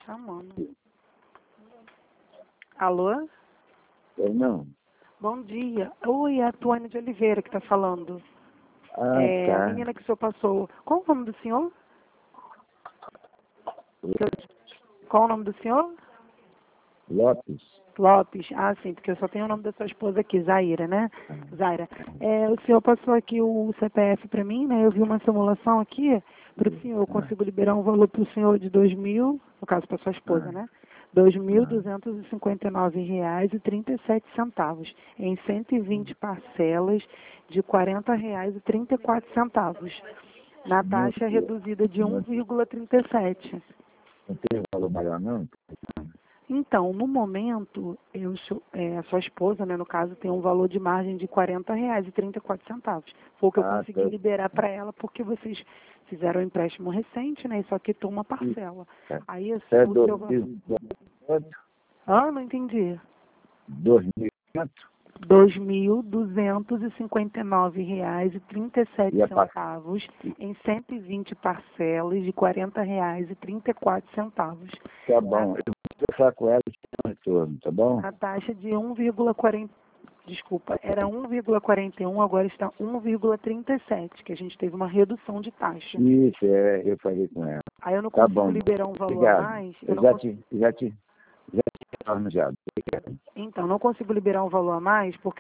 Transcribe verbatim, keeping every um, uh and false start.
chamando. Alô? Eu não. Bom dia. Oi, é a Tuane de Oliveira que está falando. Ah, é tá. a menina que o senhor passou. Qual o nome do senhor? Qual o nome do senhor? Lopes. Lopes. Ah, sim, porque eu só tenho o nome da sua esposa aqui, Zaira, né? Zaira. É, o senhor passou aqui o C P F para mim, né? Eu vi uma simulação aqui para o senhor. Eu consigo liberar um valor para o senhor de dois mil, no caso para sua esposa, né? dois mil duzentos e cinquenta e nove reais e trinta e sete centavos em cento e vinte parcelas de quarenta reais e trinta e quatro centavos na taxa reduzida de um vírgula trinta e sete. Não tem valor maior, não? Então, no momento, eu, é, a sua esposa, né, no caso, tem um valor de margem de quarenta reais e trinta e quatro centavos. Foi o que eu Ah, consegui tá. liberar para ela, porque vocês fizeram um empréstimo recente, né, e só quitou uma parcela. Aí, assim, É o seu valor... Ah, não entendi. dois mil e quanto? dois mil duzentos e cinquenta e nove reais e trinta e sete centavos em cento e vinte parcelas de quarenta reais e trinta e quatro centavos. Tá bom. Eu vou conversar com ela e te dou um retorno, tá bom? A taxa de um vírgula quarenta, desculpa, era um vírgula quarenta e um, agora está um vírgula trinta e sete, que a gente teve uma redução de taxa. Isso, é, eu falei com ela. Aí eu não Tá consigo bom. liberar um valor Obrigado. a mais. Eu Eu não já cons... te, já te, já te retorno já. Obrigado. Então, não consigo liberar um valor a mais porque